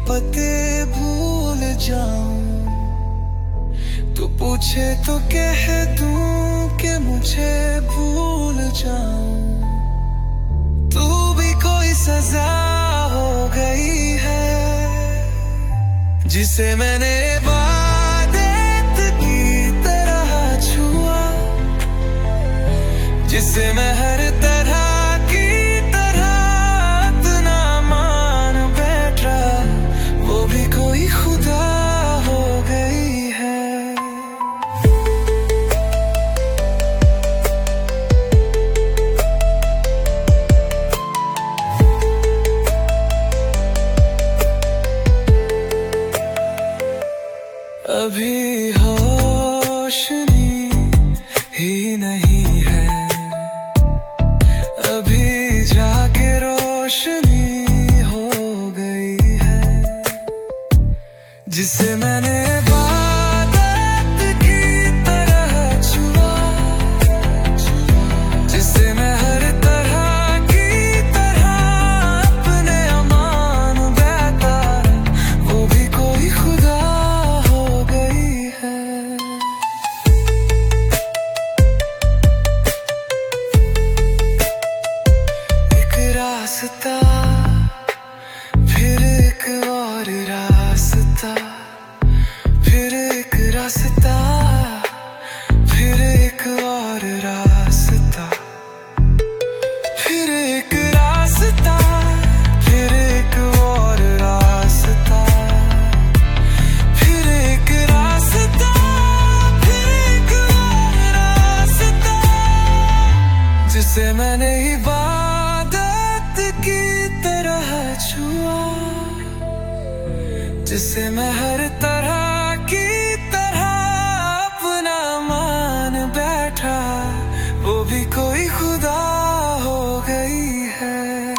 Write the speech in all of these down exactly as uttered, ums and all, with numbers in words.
पते भूल जाऊं, तू पूछे तो कह दूं कि मुझे भूल जाऊं। तू भी कोई सजा हो गई है जिसे मैंने इबादत की तरह छुआ, जिसे मैं हर तरह की तरह अपना मान बैठा, वो भी कोई खुदा हो गई है। अभी होश ही नहीं है, अभी जाके रोशनी हो गई है, जिसे मैंने इबादत की तरह छुआ, जिसे मैं हर तरह की तरह अपने अमान बैठा, वो भी कोई खुदा हो गई है। रास्ता फिर एक और रास्ता, फिर एक रास्ता, फिर एक और रास्ता, फिर एक रास्ता, फिर एक और रास्ता, फिर एक रास्ता, फिर एक और रास्ता, जिसे मैंने की तरह छुआ, जिसे मैं हर तरह की तरह अपना मान बैठा, वो भी कोई खुदा हो गई है।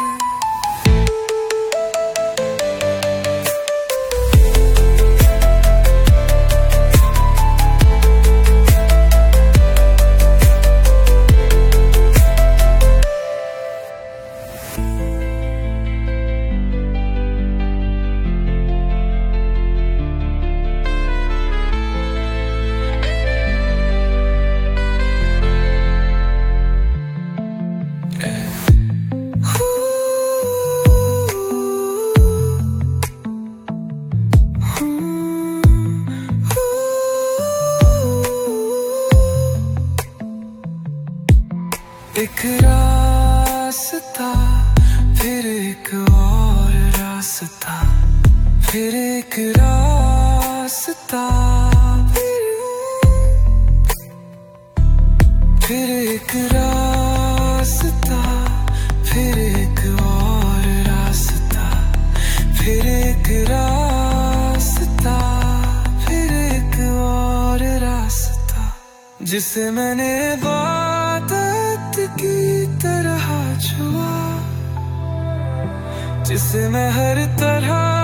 एक रास्ता, फिर एक और रास्ता, फिर एक रास्ता, फिर एक रास्ता, फिर एक और रास्ता, फिर एक रास्ता, फिर एक और रास्ता, जिसे मैंने इबादत की तरह छुआ, जिसे मैं हर तरह